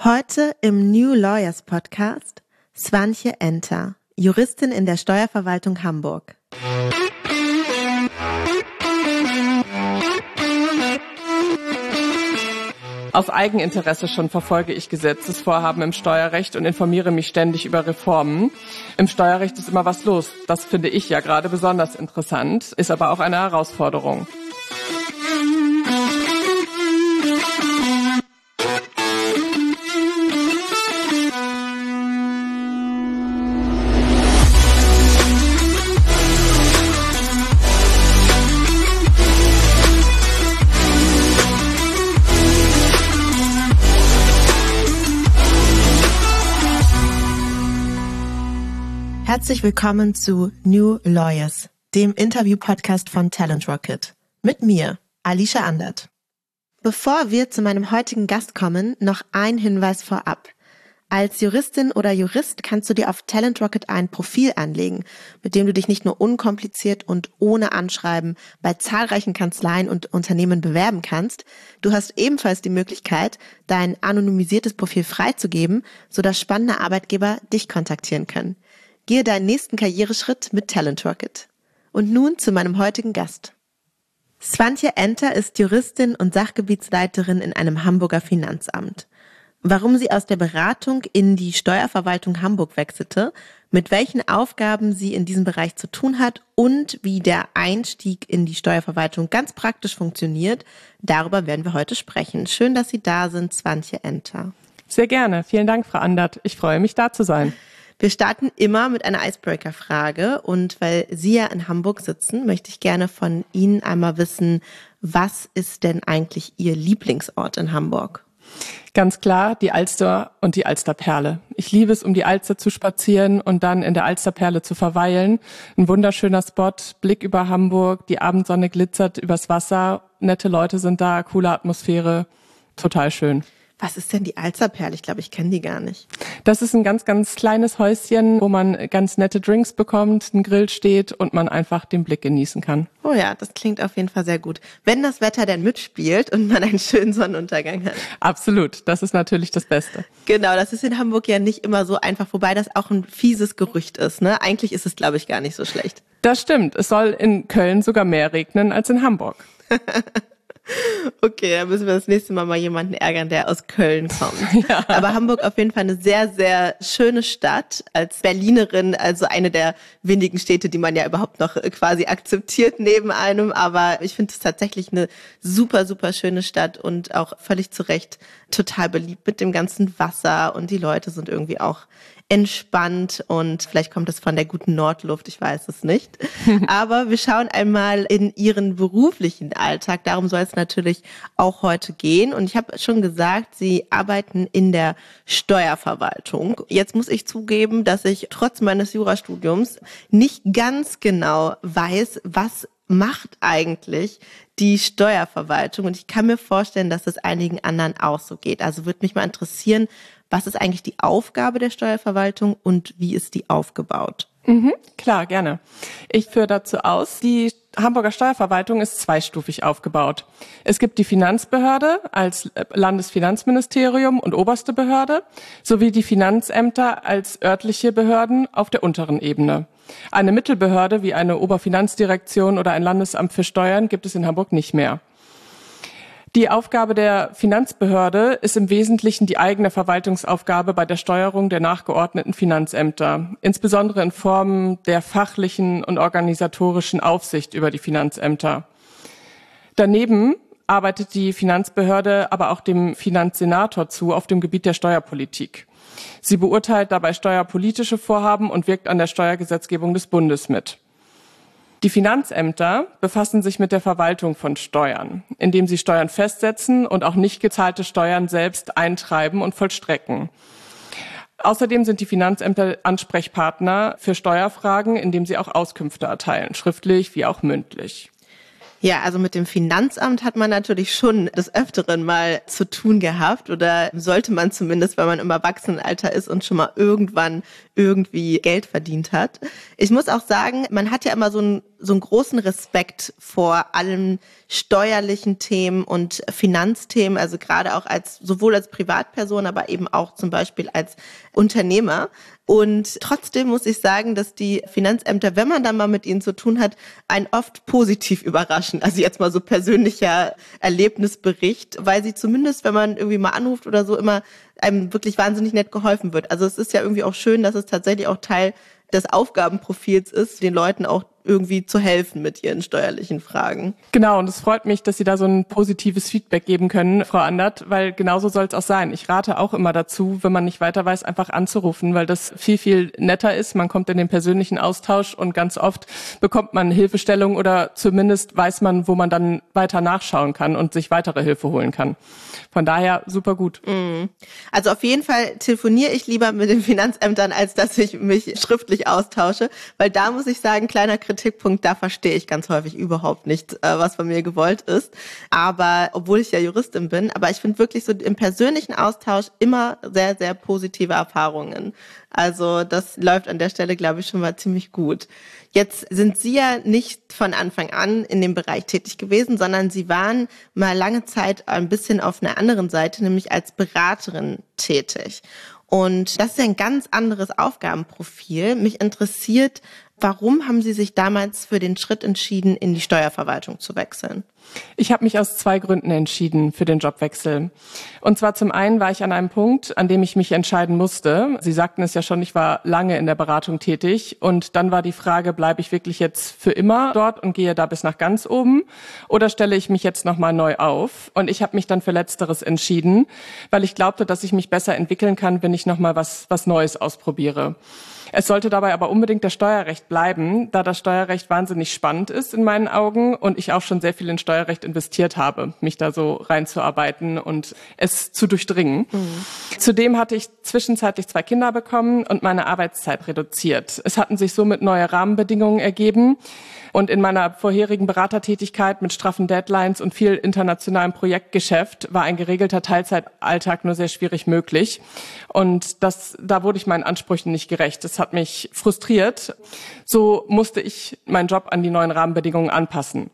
Heute im New Lawyers Podcast Swantje Enter, Juristin in der Steuerverwaltung Hamburg. Aus Eigeninteresse schon verfolge ich Gesetzesvorhaben im Steuerrecht und informiere mich ständig über Reformen. Im Steuerrecht ist immer was los. Das finde ich ja gerade besonders interessant, ist aber auch eine Herausforderung. Herzlich willkommen zu New Lawyers, dem Interview-Podcast von Talent Rocket. Mit mir, Alicia Andert. Bevor wir zu meinem heutigen Gast kommen, noch ein Hinweis vorab. Als Juristin oder Jurist kannst du dir auf Talent Rocket ein Profil anlegen, mit dem du dich nicht nur unkompliziert und ohne Anschreiben bei zahlreichen Kanzleien und Unternehmen bewerben kannst, du hast ebenfalls die Möglichkeit, dein anonymisiertes Profil freizugeben, sodass spannende Arbeitgeber dich kontaktieren können. Gehe deinen nächsten Karriereschritt mit Talent Rocket. Und nun zu meinem heutigen Gast. Swantje Enter ist Juristin und Sachgebietsleiterin in einem Hamburger Finanzamt. Warum sie aus der Beratung in die Steuerverwaltung Hamburg wechselte, mit welchen Aufgaben sie in diesem Bereich zu tun hat und wie der Einstieg in die Steuerverwaltung ganz praktisch funktioniert, darüber werden wir heute sprechen. Schön, dass Sie da sind, Swantje Enter. Sehr gerne. Vielen Dank, Frau Andert. Ich freue mich, da zu sein. Wir starten immer mit einer Icebreaker-Frage und weil Sie ja in Hamburg sitzen, möchte ich gerne von Ihnen einmal wissen, was ist denn eigentlich Ihr Lieblingsort in Hamburg? Ganz klar, die Alster und die Alsterperle. Ich liebe es, um die Alster zu spazieren und dann in der Alsterperle zu verweilen. Ein wunderschöner Spot, Blick über Hamburg, die Abendsonne glitzert übers Wasser, nette Leute sind da, coole Atmosphäre, total schön. Was ist denn die Alsterperle? Ich glaube, ich kenne die gar nicht. Das ist ein ganz, ganz kleines Häuschen, wo man ganz nette Drinks bekommt, ein Grill steht und man einfach den Blick genießen kann. Oh ja, das klingt auf jeden Fall sehr gut. Wenn das Wetter denn mitspielt und man einen schönen Sonnenuntergang hat. Absolut, das ist natürlich das Beste. Genau, das ist in Hamburg ja nicht immer so einfach, wobei das auch ein fieses Gerücht ist, ne? Eigentlich ist es, glaube ich, gar nicht so schlecht. Das stimmt, es soll in Köln sogar mehr regnen als in Hamburg. Okay, dann müssen wir das nächste Mal jemanden ärgern, der aus Köln kommt. Ja. Aber Hamburg auf jeden Fall eine sehr, sehr schöne Stadt. Als Berlinerin, also eine der wenigen Städte, die man ja überhaupt noch quasi akzeptiert neben einem. Aber ich finde es tatsächlich eine super, super schöne Stadt und auch völlig zu Recht total beliebt mit dem ganzen Wasser. Und die Leute sind irgendwie auch entspannt und vielleicht kommt es von der guten Nordluft, ich weiß es nicht. Aber wir schauen einmal in Ihren beruflichen Alltag. Darum soll es natürlich auch heute gehen. Und ich habe schon gesagt, Sie arbeiten in der Steuerverwaltung. Jetzt muss ich zugeben, dass ich trotz meines Jurastudiums nicht ganz genau weiß, was macht eigentlich die Steuerverwaltung. Und ich kann mir vorstellen, dass es einigen anderen auch so geht. Also würde mich mal interessieren, was ist eigentlich die Aufgabe der Steuerverwaltung und wie ist die aufgebaut? Klar, gerne. Ich führe dazu aus. Die Hamburger Steuerverwaltung ist zweistufig aufgebaut. Es gibt die Finanzbehörde als Landesfinanzministerium und oberste Behörde sowie die Finanzämter als örtliche Behörden auf der unteren Ebene. Eine Mittelbehörde wie eine Oberfinanzdirektion oder ein Landesamt für Steuern gibt es in Hamburg nicht mehr. Die Aufgabe der Finanzbehörde ist im Wesentlichen die eigene Verwaltungsaufgabe bei der Steuerung der nachgeordneten Finanzämter, insbesondere in Form der fachlichen und organisatorischen Aufsicht über die Finanzämter. Daneben arbeitet die Finanzbehörde aber auch dem Finanzsenator zu auf dem Gebiet der Steuerpolitik. Sie beurteilt dabei steuerpolitische Vorhaben und wirkt an der Steuergesetzgebung des Bundes mit. Die Finanzämter befassen sich mit der Verwaltung von Steuern, indem sie Steuern festsetzen und auch nicht gezahlte Steuern selbst eintreiben und vollstrecken. Außerdem sind die Finanzämter Ansprechpartner für Steuerfragen, indem sie auch Auskünfte erteilen, schriftlich wie auch mündlich. Ja, also mit dem Finanzamt hat man natürlich schon des Öfteren mal zu tun gehabt oder sollte man zumindest, wenn man im Erwachsenenalter ist und schon mal irgendwann irgendwie Geld verdient hat. Ich muss auch sagen, man hat ja immer so so einen großen Respekt vor allen steuerlichen Themen und Finanzthemen, also gerade auch sowohl als Privatperson, aber eben auch zum Beispiel als Unternehmer. Und trotzdem muss ich sagen, dass die Finanzämter, wenn man dann mal mit ihnen zu tun hat, einen oft positiv überraschen. Also jetzt mal so persönlicher Erlebnisbericht, weil sie zumindest, wenn man irgendwie mal anruft oder so, immer einem wirklich wahnsinnig nett geholfen wird. Also es ist ja irgendwie auch schön, dass es tatsächlich auch Teil des Aufgabenprofils ist, den Leuten auch irgendwie zu helfen mit ihren steuerlichen Fragen. Genau, und es freut mich, dass Sie da so ein positives Feedback geben können, Frau Andert, weil genauso soll es auch sein. Ich rate auch immer dazu, wenn man nicht weiter weiß, einfach anzurufen, weil das viel, viel netter ist. Man kommt in den persönlichen Austausch und ganz oft bekommt man Hilfestellung oder zumindest weiß man, wo man dann weiter nachschauen kann und sich weitere Hilfe holen kann. Von daher super gut. Also auf jeden Fall telefoniere ich lieber mit den Finanzämtern, als dass ich mich schriftlich austausche, weil da muss ich sagen, kleiner Kritikpunkt, da verstehe ich ganz häufig überhaupt nicht, was von mir gewollt ist. Aber obwohl ich ja Juristin bin, aber ich finde wirklich so im persönlichen Austausch immer sehr, sehr positive Erfahrungen. Also das läuft an der Stelle, glaube ich, schon mal ziemlich gut. Jetzt sind Sie ja nicht von Anfang an in dem Bereich tätig gewesen, sondern Sie waren mal lange Zeit ein bisschen auf einer anderen Seite, nämlich als Beraterin tätig. Und das ist ja ein ganz anderes Aufgabenprofil. Mich interessiert, warum haben Sie sich damals für den Schritt entschieden, in die Steuerverwaltung zu wechseln? Ich habe mich aus 2 Gründen entschieden für den Jobwechsel. Und zwar zum einen war ich an einem Punkt, an dem ich mich entscheiden musste. Sie sagten es ja schon, ich war lange in der Beratung tätig. Und dann war die Frage, bleibe ich wirklich jetzt für immer dort und gehe da bis nach ganz oben? Oder stelle ich mich jetzt nochmal neu auf? Und ich habe mich dann für Letzteres entschieden, weil ich glaubte, dass ich mich besser entwickeln kann, wenn ich nochmal was Neues ausprobiere. Es sollte dabei aber unbedingt das Steuerrecht bleiben, da das Steuerrecht wahnsinnig spannend ist in meinen Augen und ich auch schon sehr viel in Steuerrecht investiert habe, mich da so reinzuarbeiten und es zu durchdringen. Zudem hatte ich zwischenzeitlich 2 Kinder bekommen und meine Arbeitszeit reduziert. Es hatten sich somit neue Rahmenbedingungen ergeben. Und in meiner vorherigen Beratertätigkeit mit straffen Deadlines und viel internationalem Projektgeschäft war ein geregelter Teilzeitalltag nur sehr schwierig möglich. Und da wurde ich meinen Ansprüchen nicht gerecht. Das hat mich frustriert. So musste ich meinen Job an die neuen Rahmenbedingungen anpassen.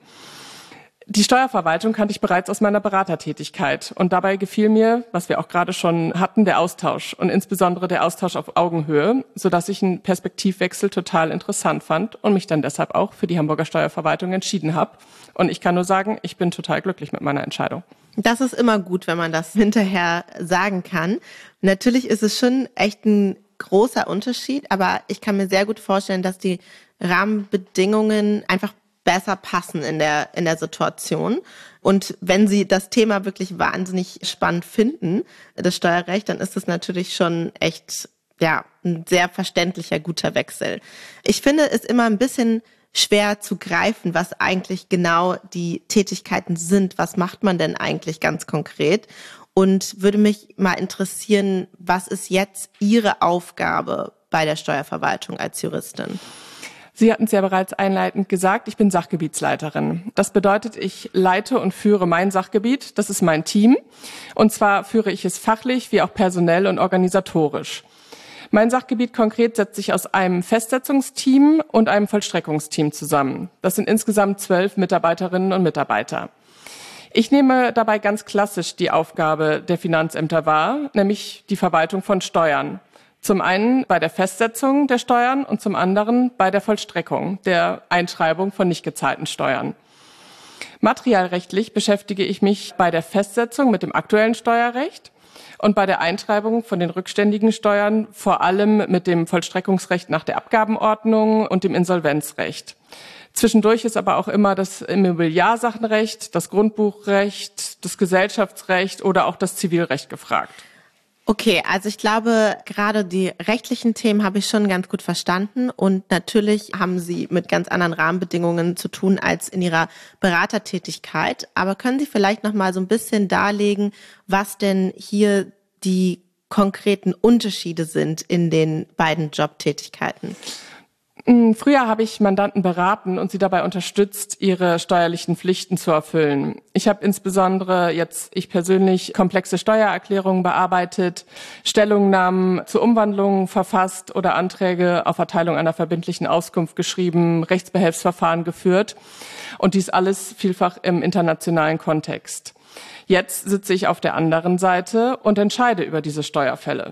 Die Steuerverwaltung kannte ich bereits aus meiner Beratertätigkeit und dabei gefiel mir, was wir auch gerade schon hatten, der Austausch und insbesondere der Austausch auf Augenhöhe, sodass ich einen Perspektivwechsel total interessant fand und mich dann deshalb auch für die Hamburger Steuerverwaltung entschieden habe. Und ich kann nur sagen, ich bin total glücklich mit meiner Entscheidung. Das ist immer gut, wenn man das hinterher sagen kann. Natürlich ist es schon echt ein großer Unterschied, aber ich kann mir sehr gut vorstellen, dass die Rahmenbedingungen einfach besser passen in der Situation. Und wenn Sie das Thema wirklich wahnsinnig spannend finden, das Steuerrecht, dann ist es natürlich schon echt, ja, ein sehr verständlicher, guter Wechsel. Ich finde es immer ein bisschen schwer zu greifen, was eigentlich genau die Tätigkeiten sind. Was macht man denn eigentlich ganz konkret? Und würde mich mal interessieren, was ist jetzt Ihre Aufgabe bei der Steuerverwaltung als Juristin? Sie hatten es ja bereits einleitend gesagt, ich bin Sachgebietsleiterin. Das bedeutet, ich leite und führe mein Sachgebiet, das ist mein Team. Und zwar führe ich es fachlich wie auch personell und organisatorisch. Mein Sachgebiet konkret setzt sich aus einem Festsetzungsteam und einem Vollstreckungsteam zusammen. Das sind insgesamt 12 Mitarbeiterinnen und Mitarbeiter. Ich nehme dabei ganz klassisch die Aufgabe der Finanzämter wahr, nämlich die Verwaltung von Steuern. Zum einen bei der Festsetzung der Steuern und zum anderen bei der Vollstreckung, der Einschreibung von nicht gezahlten Steuern. Materialrechtlich beschäftige ich mich bei der Festsetzung mit dem aktuellen Steuerrecht und bei der Eintreibung von den rückständigen Steuern vor allem mit dem Vollstreckungsrecht nach der Abgabenordnung und dem Insolvenzrecht. Zwischendurch ist aber auch immer das Immobiliarsachenrecht, das Grundbuchrecht, das Gesellschaftsrecht oder auch das Zivilrecht gefragt. Okay, also ich glaube, gerade die rechtlichen Themen habe ich schon ganz gut verstanden und natürlich haben Sie mit ganz anderen Rahmenbedingungen zu tun als in Ihrer Beratertätigkeit. Aber können Sie vielleicht noch mal so ein bisschen darlegen, was denn hier die konkreten Unterschiede sind in den beiden Jobtätigkeiten? Früher habe ich Mandanten beraten und sie dabei unterstützt, ihre steuerlichen Pflichten zu erfüllen. Ich habe insbesondere ich persönlich komplexe Steuererklärungen bearbeitet, Stellungnahmen zu Umwandlungen verfasst oder Anträge auf Erteilung einer verbindlichen Auskunft geschrieben, Rechtsbehelfsverfahren geführt und dies alles vielfach im internationalen Kontext. Jetzt sitze ich auf der anderen Seite und entscheide über diese Steuerfälle.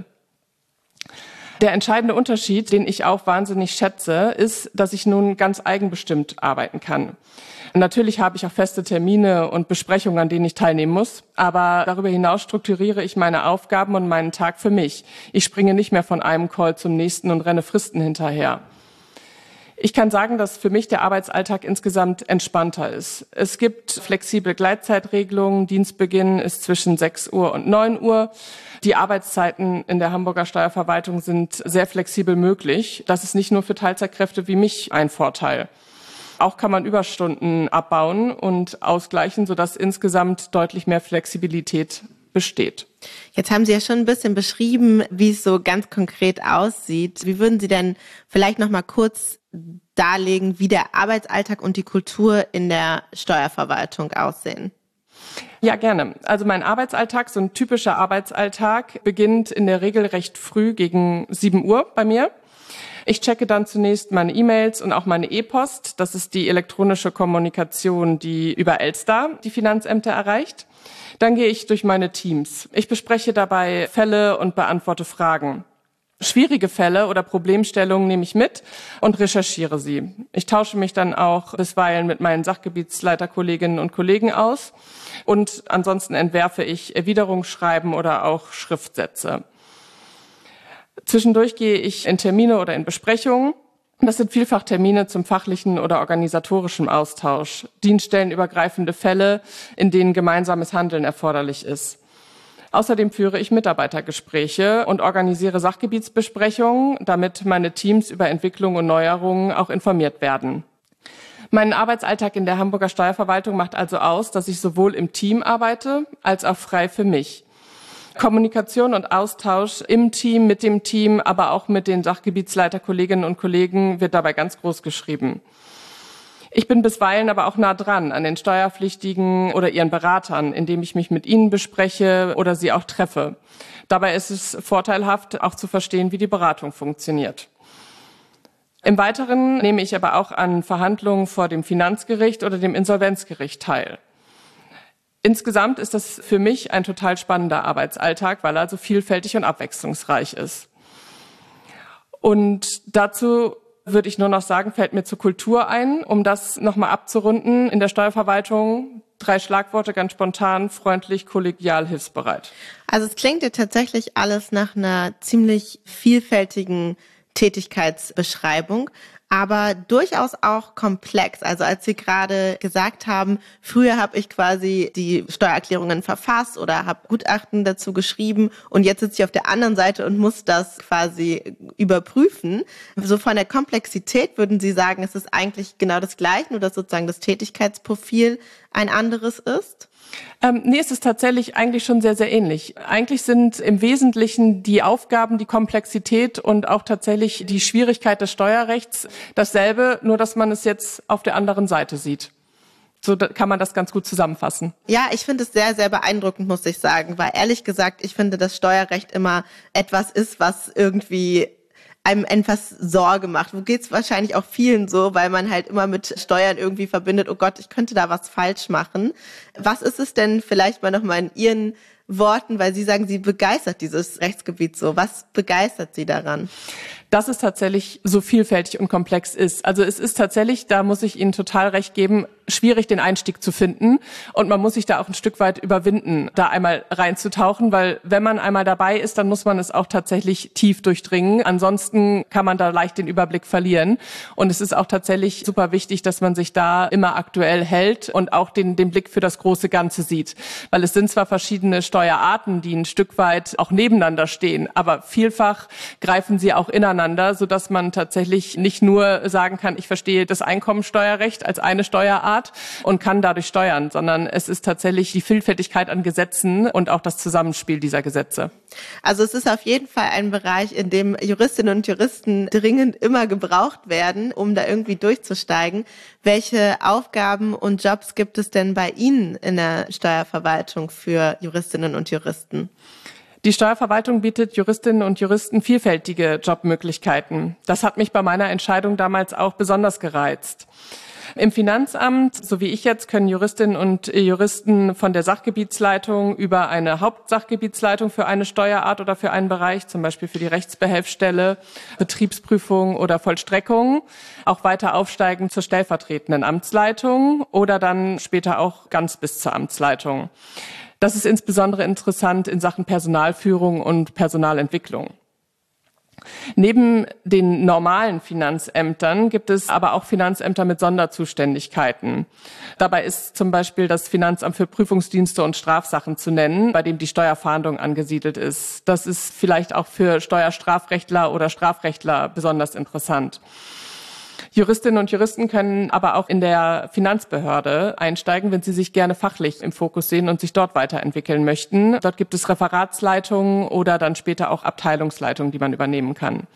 Der entscheidende Unterschied, den ich auch wahnsinnig schätze, ist, dass ich nun ganz eigenbestimmt arbeiten kann. Natürlich habe ich auch feste Termine und Besprechungen, an denen ich teilnehmen muss, aber darüber hinaus strukturiere ich meine Aufgaben und meinen Tag für mich. Ich springe nicht mehr von einem Call zum nächsten und renne Fristen hinterher. Ich kann sagen, dass für mich der Arbeitsalltag insgesamt entspannter ist. Es gibt flexible Gleitzeitregelungen. Dienstbeginn ist zwischen 6 Uhr und 9 Uhr. Die Arbeitszeiten in der Hamburger Steuerverwaltung sind sehr flexibel möglich. Das ist nicht nur für Teilzeitkräfte wie mich ein Vorteil. Auch kann man Überstunden abbauen und ausgleichen, sodass insgesamt deutlich mehr Flexibilität besteht. Jetzt haben Sie ja schon ein bisschen beschrieben, wie es so ganz konkret aussieht. Wie würden Sie denn vielleicht noch mal kurz darlegen, wie der Arbeitsalltag und die Kultur in der Steuerverwaltung aussehen? Ja, gerne. Also mein Arbeitsalltag, so ein typischer Arbeitsalltag, beginnt in der Regel recht früh gegen 7 Uhr bei mir. Ich checke dann zunächst meine E-Mails und auch meine E-Post. Das ist die elektronische Kommunikation, die über Elster die Finanzämter erreicht. Dann gehe ich durch meine Teams. Ich bespreche dabei Fälle und beantworte Fragen. Schwierige Fälle oder Problemstellungen nehme ich mit und recherchiere sie. Ich tausche mich dann auch bisweilen mit meinen Sachgebietsleiterkolleginnen und Kollegen aus und ansonsten entwerfe ich Erwiderungsschreiben oder auch Schriftsätze. Zwischendurch gehe ich in Termine oder in Besprechungen. Das sind vielfach Termine zum fachlichen oder organisatorischen Austausch, dienststellenübergreifende Fälle, in denen gemeinsames Handeln erforderlich ist. Außerdem führe ich Mitarbeitergespräche und organisiere Sachgebietsbesprechungen, damit meine Teams über Entwicklung und Neuerungen auch informiert werden. Mein Arbeitsalltag in der Hamburger Steuerverwaltung macht also aus, dass ich sowohl im Team arbeite, als auch frei für mich. Kommunikation und Austausch im Team, mit dem Team, aber auch mit den Sachgebietsleiterkolleginnen und Kollegen wird dabei ganz groß geschrieben. Ich bin bisweilen aber auch nah dran an den Steuerpflichtigen oder ihren Beratern, indem ich mich mit ihnen bespreche oder sie auch treffe. Dabei ist es vorteilhaft, auch zu verstehen, wie die Beratung funktioniert. Im Weiteren nehme ich aber auch an Verhandlungen vor dem Finanzgericht oder dem Insolvenzgericht teil. Insgesamt ist das für mich ein total spannender Arbeitsalltag, weil er also vielfältig und abwechslungsreich ist. Und dazu würde ich nur noch sagen, fällt mir zur Kultur ein, um das nochmal abzurunden. In der Steuerverwaltung 3 Schlagworte, ganz spontan, freundlich, kollegial, hilfsbereit. Also es klingt ja tatsächlich alles nach einer ziemlich vielfältigen Tätigkeitsbeschreibung, aber durchaus auch komplex. Also als Sie gerade gesagt haben, früher habe ich quasi die Steuererklärungen verfasst oder habe Gutachten dazu geschrieben und jetzt sitze ich auf der anderen Seite und muss das quasi überprüfen. So von der Komplexität würden Sie sagen, es ist eigentlich genau das Gleiche, nur dass sozusagen das Tätigkeitsprofil ein anderes ist? Nee, es ist tatsächlich eigentlich schon sehr, sehr ähnlich. Eigentlich sind im Wesentlichen die Aufgaben, die Komplexität und auch tatsächlich die Schwierigkeit des Steuerrechts dasselbe, nur dass man es jetzt auf der anderen Seite sieht. So kann man das ganz gut zusammenfassen. Ja, ich finde es sehr, sehr beeindruckend, muss ich sagen, weil ehrlich gesagt, ich finde, dass Steuerrecht immer etwas ist, was irgendwie einem etwas Sorge macht. Wo geht's wahrscheinlich auch vielen so, weil man halt immer mit Steuern irgendwie verbindet, oh Gott, ich könnte da was falsch machen. Was ist es denn vielleicht mal nochmal in Ihren Worten, weil Sie sagen, Sie begeistert dieses Rechtsgebiet so. Was begeistert Sie daran? Dass es tatsächlich so vielfältig und komplex ist. Also es ist tatsächlich, da muss ich Ihnen total recht geben, schwierig den Einstieg zu finden und man muss sich da auch ein Stück weit überwinden, da einmal reinzutauchen, weil wenn man einmal dabei ist, dann muss man es auch tatsächlich tief durchdringen. Ansonsten kann man da leicht den Überblick verlieren und es ist auch tatsächlich super wichtig, dass man sich da immer aktuell hält und auch den Blick für das große Ganze sieht, weil es sind zwar verschiedene Steuerarten, die ein Stück weit auch nebeneinander stehen, aber vielfach greifen sie auch ineinander, sodass man tatsächlich nicht nur sagen kann, ich verstehe das Einkommensteuerrecht als eine Steuerart, Steuerrat und kann dadurch steuern, sondern es ist tatsächlich die Vielfältigkeit an Gesetzen und auch das Zusammenspiel dieser Gesetze. Also es ist auf jeden Fall ein Bereich, in dem Juristinnen und Juristen dringend immer gebraucht werden, um da irgendwie durchzusteigen. Welche Aufgaben und Jobs gibt es denn bei Ihnen in der Steuerverwaltung für Juristinnen und Juristen? Die Steuerverwaltung bietet Juristinnen und Juristen vielfältige Jobmöglichkeiten. Das hat mich bei meiner Entscheidung damals auch besonders gereizt. Im Finanzamt, so wie ich jetzt, können Juristinnen und Juristen von der Sachgebietsleitung über eine Hauptsachgebietsleitung für eine Steuerart oder für einen Bereich, zum Beispiel für die Rechtsbehelfsstelle, Betriebsprüfung oder Vollstreckung, auch weiter aufsteigen zur stellvertretenden Amtsleitung oder dann später auch ganz bis zur Amtsleitung. Das ist insbesondere interessant in Sachen Personalführung und Personalentwicklung. Neben den normalen Finanzämtern gibt es aber auch Finanzämter mit Sonderzuständigkeiten. Dabei ist zum Beispiel das Finanzamt für Prüfungsdienste und Strafsachen zu nennen, bei dem die Steuerfahndung angesiedelt ist. Das ist vielleicht auch für Steuerstrafrechtler oder Strafrechtler besonders interessant. Juristinnen und Juristen können aber auch in der Finanzbehörde einsteigen, wenn sie sich gerne fachlich im Fokus sehen und sich dort weiterentwickeln möchten. Dort gibt es Referatsleitungen oder dann später auch Abteilungsleitungen, die man übernehmen kann.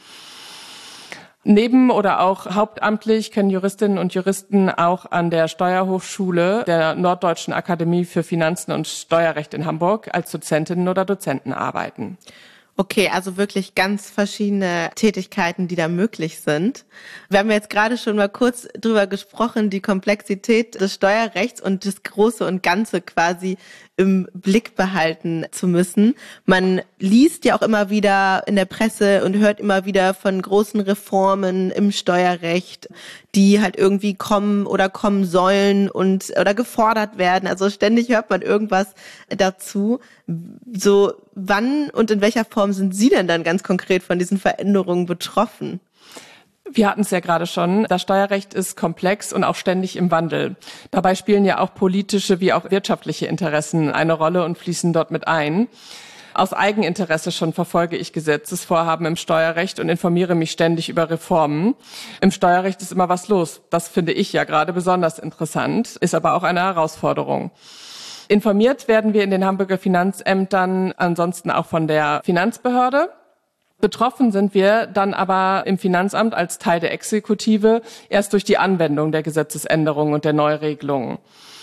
Neben oder auch hauptamtlich können Juristinnen und Juristen auch an der Steuerhochschule der Norddeutschen Akademie für Finanzen und Steuerrecht in Hamburg als Dozentinnen oder Dozenten arbeiten. Okay, also wirklich ganz verschiedene Tätigkeiten, die da möglich sind. Wir haben jetzt gerade schon mal kurz drüber gesprochen, die Komplexität des Steuerrechts und das Große und Ganze quasi im Blick behalten zu müssen. Man liest ja auch immer wieder in der Presse und hört immer wieder von großen Reformen im Steuerrecht, die halt irgendwie kommen oder kommen sollen oder gefordert werden. Also ständig hört man irgendwas dazu. So, wann und in welcher Form sind Sie denn dann ganz konkret von diesen Veränderungen betroffen? Wir hatten es ja gerade schon. Das Steuerrecht ist komplex und auch ständig im Wandel. Dabei spielen ja auch politische wie auch wirtschaftliche Interessen eine Rolle und fließen dort mit ein. Aus Eigeninteresse schon verfolge ich Gesetzesvorhaben im Steuerrecht und informiere mich ständig über Reformen. Im Steuerrecht ist immer was los. Das finde ich ja gerade besonders interessant, ist aber auch eine Herausforderung. Informiert werden wir in den Hamburger Finanzämtern ansonsten auch von der Finanzbehörde. Betroffen sind wir dann aber im Finanzamt als Teil der Exekutive erst durch die Anwendung der Gesetzesänderungen und der Neuregelungen.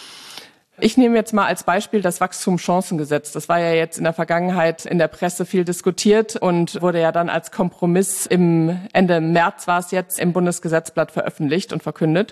Ich nehme jetzt mal als Beispiel das Wachstumschancengesetz. Das war ja jetzt in der Vergangenheit in der Presse viel diskutiert und wurde ja dann als Kompromiss Ende März war es jetzt im Bundesgesetzblatt veröffentlicht und verkündet.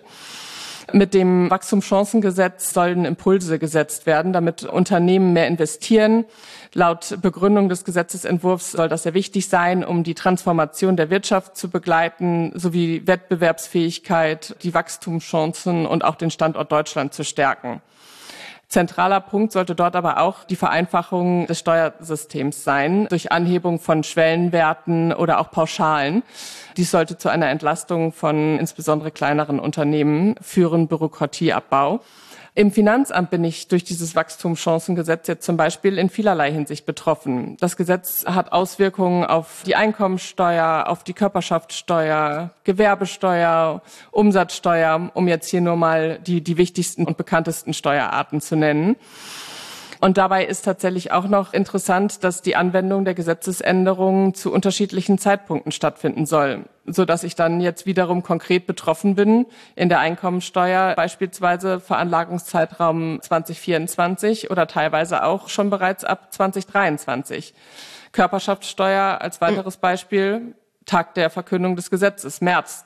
Mit dem Wachstumschancengesetz sollen Impulse gesetzt werden, damit Unternehmen mehr investieren. Laut Begründung des Gesetzesentwurfs soll das sehr wichtig sein, um die Transformation der Wirtschaft zu begleiten, sowie Wettbewerbsfähigkeit, die Wachstumschancen und auch den Standort Deutschland zu stärken. Zentraler Punkt sollte dort aber auch die Vereinfachung des Steuersystems sein, durch Anhebung von Schwellenwerten oder auch Pauschalen. Dies sollte zu einer Entlastung von insbesondere kleineren Unternehmen führen, Bürokratieabbau. Im Finanzamt bin ich durch dieses Wachstumschancengesetz jetzt zum Beispiel in vielerlei Hinsicht betroffen. Das Gesetz hat Auswirkungen auf die Einkommensteuer, auf die Körperschaftssteuer, Gewerbesteuer, Umsatzsteuer, um jetzt hier nur mal die wichtigsten und bekanntesten Steuerarten zu nennen. Und dabei ist tatsächlich auch noch interessant, dass die Anwendung der Gesetzesänderungen zu unterschiedlichen Zeitpunkten stattfinden soll, sodass ich dann jetzt wiederum konkret betroffen bin in der Einkommensteuer, beispielsweise Veranlagungszeitraum 2024 oder teilweise auch schon bereits ab 2023. Körperschaftssteuer als weiteres Beispiel, Tag der Verkündung des Gesetzes, März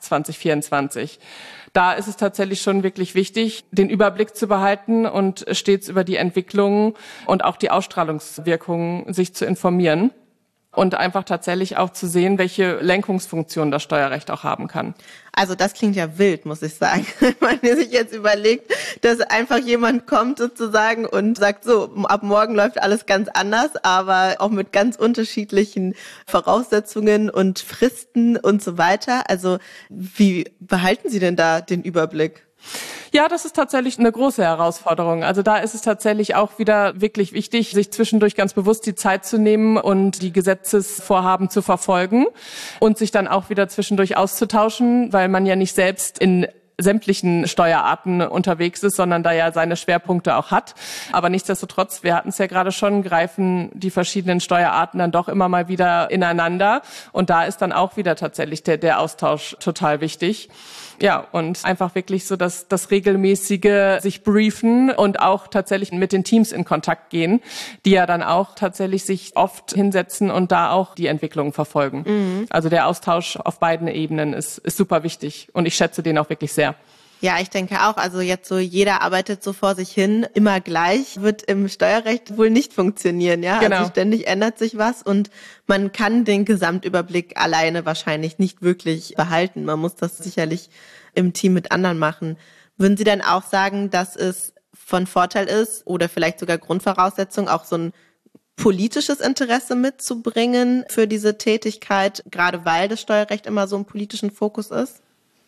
2024. Da ist es tatsächlich schon wirklich wichtig, den Überblick zu behalten und stets über die Entwicklungen und auch die Ausstrahlungswirkungen sich zu informieren und einfach tatsächlich auch zu sehen, welche Lenkungsfunktion das Steuerrecht auch haben kann. Also das klingt ja wild, muss ich sagen. Wenn man sich jetzt überlegt, dass einfach jemand kommt sozusagen und sagt, so, ab morgen läuft alles ganz anders, aber auch mit ganz unterschiedlichen Voraussetzungen und Fristen und so weiter. Also wie behalten Sie denn da den Überblick? Ja, das ist tatsächlich eine große Herausforderung. Also da ist es tatsächlich auch wieder wirklich wichtig, sich zwischendurch ganz bewusst die Zeit zu nehmen und die Gesetzesvorhaben zu verfolgen und sich dann auch wieder zwischendurch auszutauschen, weil man ja nicht selbst in sämtlichen Steuerarten unterwegs ist, sondern da ja seine Schwerpunkte auch hat. Aber nichtsdestotrotz, wir hatten es ja gerade schon, greifen die verschiedenen Steuerarten dann doch immer mal wieder ineinander. Und da ist dann auch wieder tatsächlich der Austausch total wichtig. Ja, und einfach wirklich so das regelmäßige sich briefen und auch tatsächlich mit den Teams in Kontakt gehen, die ja dann auch tatsächlich sich oft hinsetzen und da auch die Entwicklung verfolgen. Mhm. Also der Austausch auf beiden Ebenen ist super wichtig und ich schätze den auch wirklich sehr. Ja, ich denke auch. Also jetzt so, jeder arbeitet so vor sich hin, immer gleich, wird im Steuerrecht wohl nicht funktionieren, ja? Genau. Also ständig ändert sich was und man kann den Gesamtüberblick alleine wahrscheinlich nicht wirklich behalten. Man muss das sicherlich im Team mit anderen machen. Würden Sie dann auch sagen, dass es von Vorteil ist oder vielleicht sogar Grundvoraussetzung, auch so ein politisches Interesse mitzubringen für diese Tätigkeit, gerade weil das Steuerrecht immer so einen politischen Fokus ist?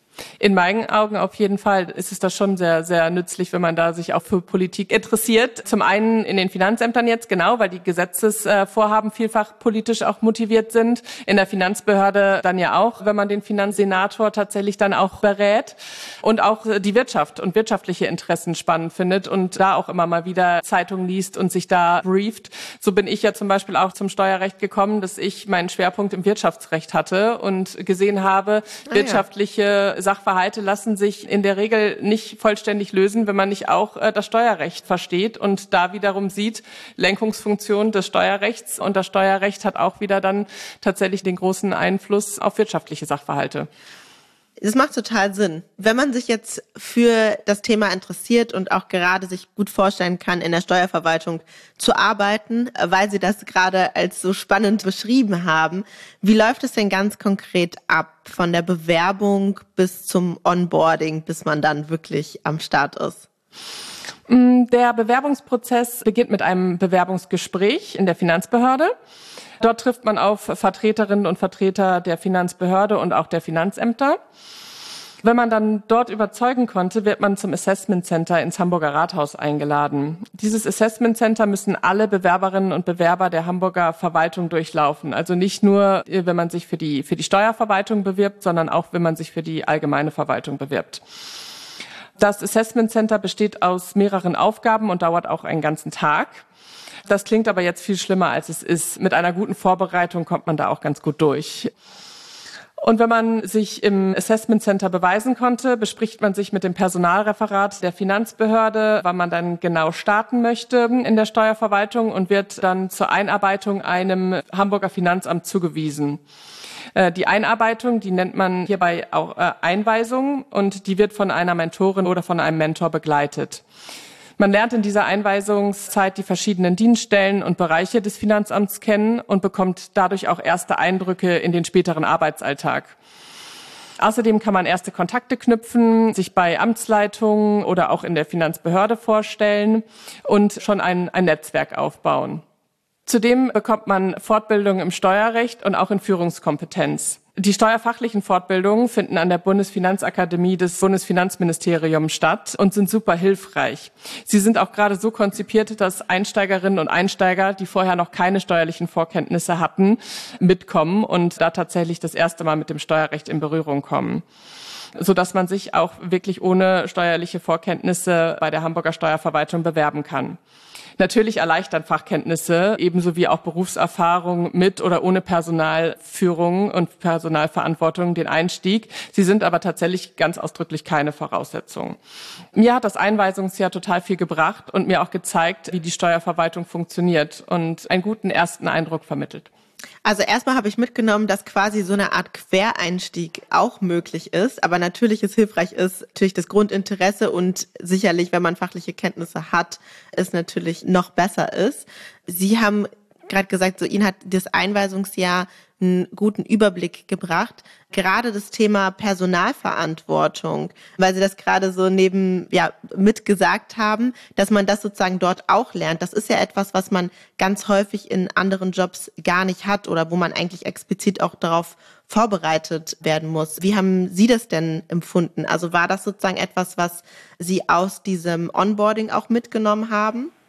In meinen Augen auf jeden Fall ist es das schon sehr, sehr nützlich, wenn man da sich auch für Politik interessiert. Zum einen in den Finanzämtern jetzt, genau, weil die Gesetzesvorhaben vielfach politisch auch motiviert sind. In der Finanzbehörde dann ja auch, wenn man den Finanzsenator tatsächlich dann auch berät. Und auch die Wirtschaft und wirtschaftliche Interessen spannend findet und da auch immer mal wieder Zeitungen liest und sich da brieft. So bin ich ja zum Beispiel auch zum Steuerrecht gekommen, dass ich meinen Schwerpunkt im Wirtschaftsrecht hatte und gesehen habe, wirtschaftliche Sachverhalte lassen sich in der Regel nicht vollständig lösen, wenn man nicht auch das Steuerrecht versteht und da wiederum sieht, Lenkungsfunktion des Steuerrechts und das Steuerrecht hat auch wieder dann tatsächlich den großen Einfluss auf wirtschaftliche Sachverhalte. Das macht total Sinn. Wenn man sich jetzt für das Thema interessiert und auch gerade sich gut vorstellen kann, in der Steuerverwaltung zu arbeiten, weil Sie das gerade als so spannend beschrieben haben, wie läuft es denn ganz konkret ab, von der Bewerbung bis zum Onboarding, bis man dann wirklich am Start ist? Der Bewerbungsprozess beginnt mit einem Bewerbungsgespräch in der Finanzbehörde. Dort trifft man auf Vertreterinnen und Vertreter der Finanzbehörde und auch der Finanzämter. Wenn man dann dort überzeugen konnte, wird man zum Assessment Center ins Hamburger Rathaus eingeladen. Dieses Assessment Center müssen alle Bewerberinnen und Bewerber der Hamburger Verwaltung durchlaufen. Also nicht nur, wenn man sich für die Steuerverwaltung bewirbt, sondern auch, wenn man sich für die allgemeine Verwaltung bewirbt. Das Assessment Center besteht aus mehreren Aufgaben und dauert auch einen ganzen Tag. Das klingt aber jetzt viel schlimmer, als es ist. Mit einer guten Vorbereitung kommt man da auch ganz gut durch. Und wenn man sich im Assessment Center beweisen konnte, bespricht man sich mit dem Personalreferat der Finanzbehörde, wann man dann genau starten möchte in der Steuerverwaltung und wird dann zur Einarbeitung einem Hamburger Finanzamt zugewiesen. Die Einarbeitung, die nennt man hierbei auch Einweisung und die wird von einer Mentorin oder von einem Mentor begleitet. Man lernt in dieser Einweisungszeit die verschiedenen Dienststellen und Bereiche des Finanzamts kennen und bekommt dadurch auch erste Eindrücke in den späteren Arbeitsalltag. Außerdem kann man erste Kontakte knüpfen, sich bei Amtsleitungen oder auch in der Finanzbehörde vorstellen und schon ein Netzwerk aufbauen. Zudem bekommt man Fortbildung im Steuerrecht und auch in Führungskompetenz. Die steuerfachlichen Fortbildungen finden an der Bundesfinanzakademie des Bundesfinanzministeriums statt und sind super hilfreich. Sie sind auch gerade so konzipiert, dass Einsteigerinnen und Einsteiger, die vorher noch keine steuerlichen Vorkenntnisse hatten, mitkommen und da tatsächlich das erste Mal mit dem Steuerrecht in Berührung kommen, sodass man sich auch wirklich ohne steuerliche Vorkenntnisse bei der Hamburger Steuerverwaltung bewerben kann. Natürlich erleichtern Fachkenntnisse ebenso wie auch Berufserfahrung mit oder ohne Personalführung und Personalverantwortung den Einstieg. Sie sind aber tatsächlich ganz ausdrücklich keine Voraussetzung. Mir hat das Einweisungsjahr total viel gebracht und mir auch gezeigt, wie die Steuerverwaltung funktioniert und einen guten ersten Eindruck vermittelt. Also erstmal habe ich mitgenommen, dass quasi so eine Art Quereinstieg auch möglich ist, aber natürlich es hilfreich ist, natürlich das Grundinteresse und sicherlich, wenn man fachliche Kenntnisse hat, es natürlich noch besser ist. Sie haben gerade gesagt, so Ihnen hat das Einweisungsjahr einen guten Überblick gebracht. Gerade das Thema Personalverantwortung, weil Sie das gerade so mitgesagt haben, dass man das sozusagen dort auch lernt. Das ist ja etwas, was man ganz häufig in anderen Jobs gar nicht hat oder wo man eigentlich explizit auch darauf vorbereitet werden muss. Wie haben Sie das denn empfunden? Also war das sozusagen etwas, was Sie aus diesem Onboarding auch mitgenommen haben?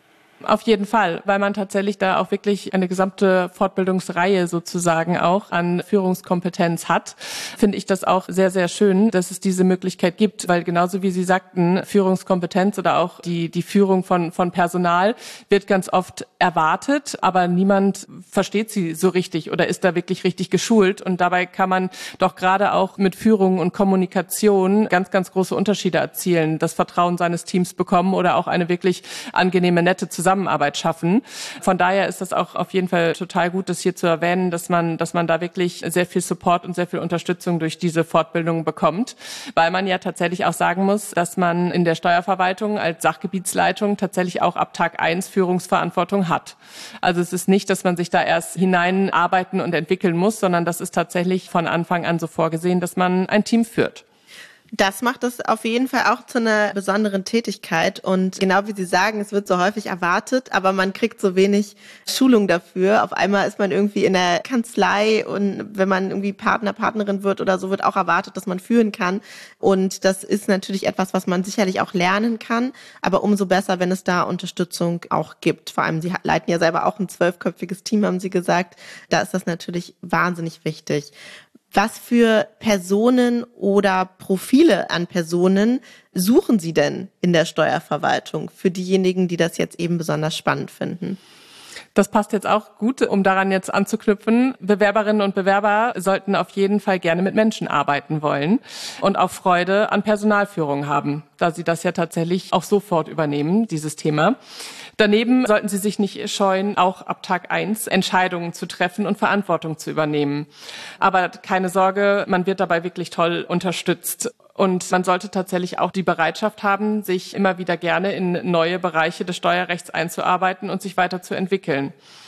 Auf jeden Fall, weil man tatsächlich da auch wirklich eine gesamte Fortbildungsreihe sozusagen auch an Führungskompetenz hat, finde ich das auch sehr, sehr schön, dass es diese Möglichkeit gibt, weil genauso wie Sie sagten, Führungskompetenz oder auch die Führung von Personal wird ganz oft erwartet, aber niemand versteht sie so richtig oder ist da wirklich richtig geschult, und dabei kann man doch gerade auch mit Führung und Kommunikation ganz, ganz große Unterschiede erzielen, das Vertrauen seines Teams bekommen oder auch eine wirklich angenehme, nette Zusammenarbeit schaffen. Von daher ist das auch auf jeden Fall total gut, das hier zu erwähnen, dass man da wirklich sehr viel Support und sehr viel Unterstützung durch diese Fortbildung bekommt, weil man ja tatsächlich auch sagen muss, dass man in der Steuerverwaltung als Sachgebietsleitung tatsächlich auch ab Tag 1 Führungsverantwortung hat. Also es ist nicht, dass man sich da erst hineinarbeiten und entwickeln muss, sondern das ist tatsächlich von Anfang an so vorgesehen, dass man ein Team führt. Das macht es auf jeden Fall auch zu einer besonderen Tätigkeit. Und genau wie Sie sagen, es wird so häufig erwartet, aber man kriegt so wenig Schulung dafür. Auf einmal ist man irgendwie in der Kanzlei, und wenn man irgendwie Partner, Partnerin wird oder so, wird auch erwartet, dass man führen kann. Und das ist natürlich etwas, was man sicherlich auch lernen kann, aber umso besser, wenn es da Unterstützung auch gibt. Vor allem, Sie leiten ja selber auch ein 12-köpfiges Team, haben Sie gesagt. Da ist das natürlich wahnsinnig wichtig. Was für Personen oder Profile an Personen suchen Sie denn in der Steuerverwaltung für diejenigen, die das jetzt eben besonders spannend finden? Das passt jetzt auch gut, um daran jetzt anzuknüpfen. Bewerberinnen und Bewerber sollten auf jeden Fall gerne mit Menschen arbeiten wollen und auch Freude an Personalführung haben, da sie das ja tatsächlich auch sofort übernehmen, dieses Thema. Daneben sollten Sie sich nicht scheuen, auch ab Tag 1 Entscheidungen zu treffen und Verantwortung zu übernehmen. Aber keine Sorge, man wird dabei wirklich toll unterstützt. Und man sollte tatsächlich auch die Bereitschaft haben, sich immer wieder gerne in neue Bereiche des Steuerrechts einzuarbeiten und sich weiterzuentwickeln.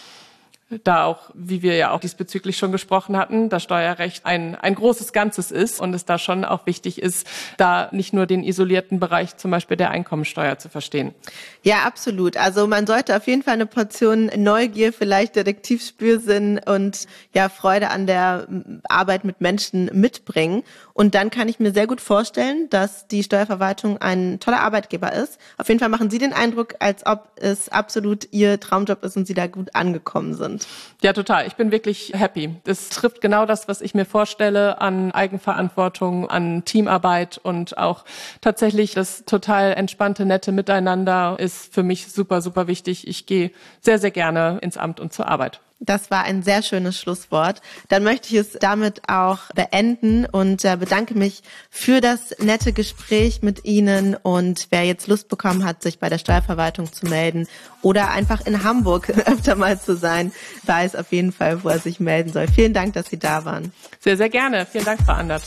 Da auch, wie wir ja auch diesbezüglich schon gesprochen hatten, das Steuerrecht ein großes Ganzes ist und es da schon auch wichtig ist, da nicht nur den isolierten Bereich zum Beispiel der Einkommensteuer zu verstehen. Ja, absolut. Also man sollte auf jeden Fall eine Portion Neugier, vielleicht Detektivspürsinn und ja Freude an der Arbeit mit Menschen mitbringen. Und dann kann ich mir sehr gut vorstellen, dass die Steuerverwaltung ein toller Arbeitgeber ist. Auf jeden Fall machen Sie den Eindruck, als ob es absolut Ihr Traumjob ist und Sie da gut angekommen sind. Ja, total. Ich bin wirklich happy. Das trifft genau das, was ich mir vorstelle an Eigenverantwortung, an Teamarbeit, und auch tatsächlich das total entspannte, nette Miteinander ist für mich super, super wichtig. Ich gehe sehr, sehr gerne ins Amt und zur Arbeit. Das war ein sehr schönes Schlusswort. Dann möchte ich es damit auch beenden und bedanke mich für das nette Gespräch mit Ihnen. Und wer jetzt Lust bekommen hat, sich bei der Steuerverwaltung zu melden oder einfach in Hamburg öfter mal zu sein, weiß auf jeden Fall, wo er sich melden soll. Vielen Dank, dass Sie da waren. Sehr, sehr gerne. Vielen Dank, Frau Andert.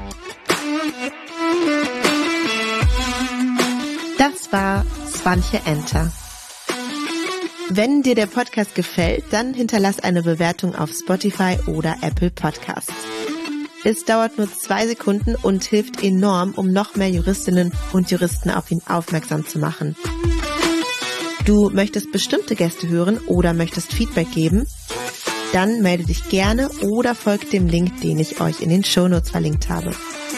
Das war Swantje Enter. Wenn dir der Podcast gefällt, dann hinterlass eine Bewertung auf Spotify oder Apple Podcasts. Es dauert nur 2 Sekunden und hilft enorm, um noch mehr Juristinnen und Juristen auf ihn aufmerksam zu machen. Du möchtest bestimmte Gäste hören oder möchtest Feedback geben? Dann melde dich gerne oder folg dem Link, den ich euch in den Shownotes verlinkt habe.